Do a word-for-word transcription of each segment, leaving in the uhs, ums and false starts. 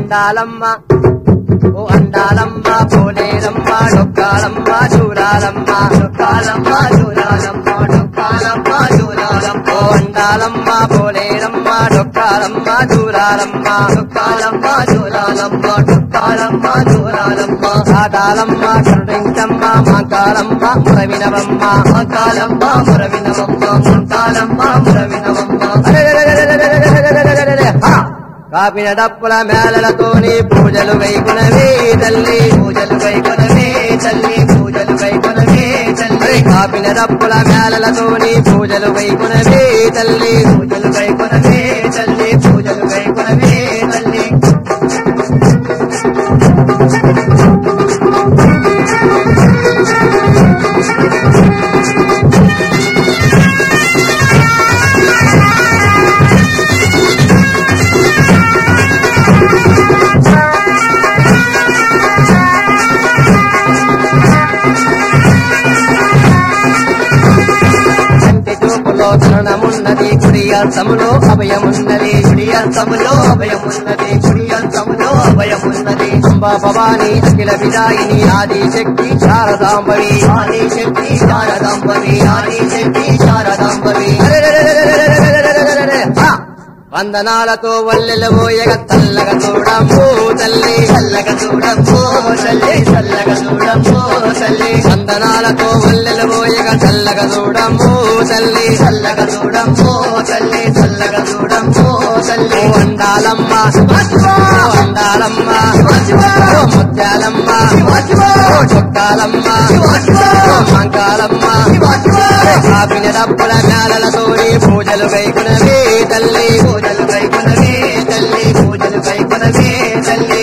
అండాలమ్మ ఓ అండాలమ్మ పోలేరమ్మ డొక్కాలమ్మ చూరాలమ్మ డొక్కాలమ్మ చూరాలమ్మ డొక్కాలమ్మ చూరాలమ్మ ఓ అండాలమ్మ పోలేరమ్మ డొక్కాలమ్మ చూరాలమ్మ డొక్కాలమ్మ చూరాలమ్మ డొక్కాలమ్మ చూరాలమ్మ ఆడాలమ్మ కరుణించమ్మ మాకాలమ్మ మురవినవమ్మ మాకాలమ్మ మురవినవమ్మ మాకాలమ్మ మురవినవమ్మ కాపిన డప్పుల మేళలతోని పూజలు వైకునవే తల్లి పూజలు వైకునవే తల్లి పూజలు వైకునవే తల్లి కాపిన డప్పుల మేళలతోని పూజలు వైకునవే తల్లి పూజలు వైకునవే తల్లి పూజలు వైకునవే తల్లి తరుణమున్నది కుడి అర్థములో అభయమున్నది కుడి అర్థములో అభయమున్నది కుడి అర్థములో అభయమున్నది అంబా భవాని అఖిల విదాయిని ఆది శక్తి శారదాంబవి ఆది శక్తి శారదాంబవి ఆది శక్తి శారదాంబవి వందనాలతో వల్లెలబోయగ తల్లగ చూడమ్మో తల్లి చల్లగ చూడమ్మో తల్లి చల్లగ చూడమ్మో తల్లి వందనాలతో వల్లెలబోయగ చల్లగ చూడమ్మో తల్లి చల్లగ చూడమ్మో తల్లి చల్లగ చూడమ్మో తల్లి వండాలమ్మ వండాలమ్మ ముత్యాలమ్మ చొక్కాలమ్మ మంకాలమ్మ కాపిన డప్పుల మేళలతోని పూజలు వైకునవే తల్లి పూజలు వైకునవే తల్లి పూజలు వైకునవే తల్లి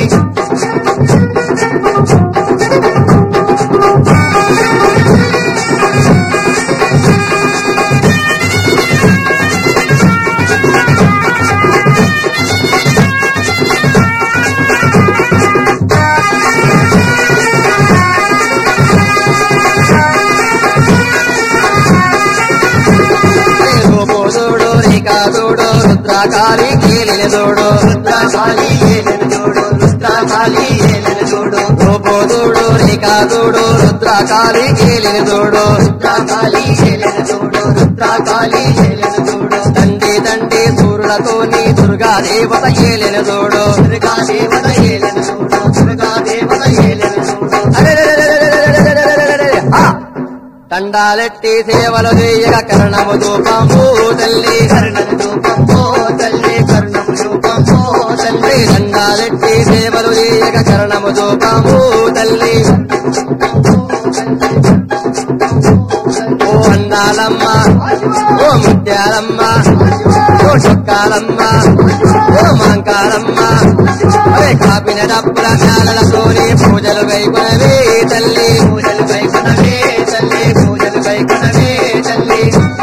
చూడు రుద్రాకాళి ఏలిన చూడు రుద్రాకాళి ఏలిన చూడు రుద్రాకాళి ఏలిన చూడు రూపోదుడు రేఖా చూడు రుద్రాకాళి ఏలిన చూడు రుద్రాకాళి ఏలిన చూడు రుద్రాకాళి ఏలిన చూడు తండ్రి తండ్రి సూర్యులతోని దుర్గా దేవత ఏలిన చూడు దుర్గా దేవత ఏలిన చూడు దుర్గా దేవత ఏలిన చూడు తండాలెట్టి సేవలు చేయగ కర్ణము దూపము తల్లి కర్ణము దూపము తల్లి కర్ణము దూపము తల్లి తండాలెట్టి సేవలు చేయగ కర్ణము దూపము తల్లి ఓ అండాలమ్మ ఓ ముత్యాలమ్మ ఓ చొక్కాలమ్మ ఓ మాంకాలమ్మ అదే కాపిన డప్పుల మేళలతోని పూజలు వైకునవే తల్లి పూజలు వైకునవే తల్లి పూజలు వైకునవే తల్లి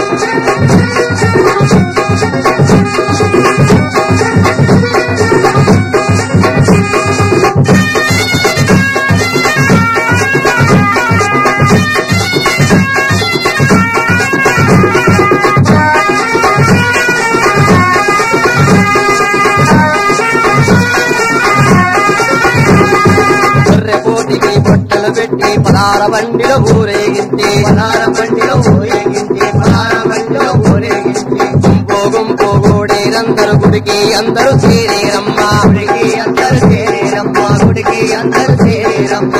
పెట్టి పదార బండిలో ఊరేగించి పదార బండిలో ఊరేగించి పదార బండిలో ఊరేగించి గుంపో గుంపో గోడేరందరూ గుడికి అందరూ చేరేరమ్మ గుడికి అందరూ చేరేరమ్మ గుడికి అందరూ చేరేరమ్మ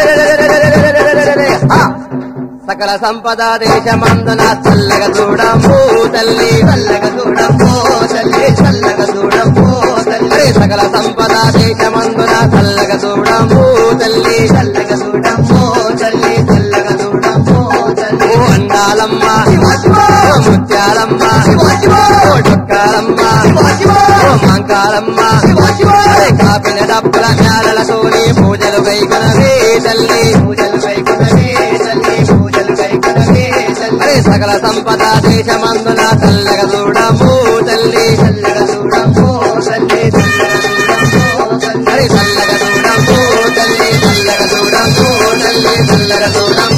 సకల సంపద దేశమందున చల్లగ చూడమ్మో తల్లి చల్లగ చూడమ్మో తల్లి చల్లగ చూడమ్మో తల్లి సకల సంపద దేశమందున చల్లగ చూడమ్మో తల్లి చల్లగ చూడమ్మో తల్లి చల్లగ చూడమ్మో తల్లి ఓ అండాలమ్మ ఓ ముత్యాలమ్మ ఓ డొక్కాలమ్మ ఓ మంకాలమ్మ కాపిన డప్పుల మేళలతోని పూజలు వైకునవే తల్లి పూజలు వైకునవే తల్లి పూజలు వైకునవే తల్లి సకల సంపద దేశమందున చల్లగ చూడమ్మో తల్లి చల్లగ చూడమ్మో తల్లి చల్లగ చూడమ్మో తల్లి చల్లగ చూడమ్మో తల్లి చల్లగ చూడమ్మో తల్లి చల్లగ చూడమ్మో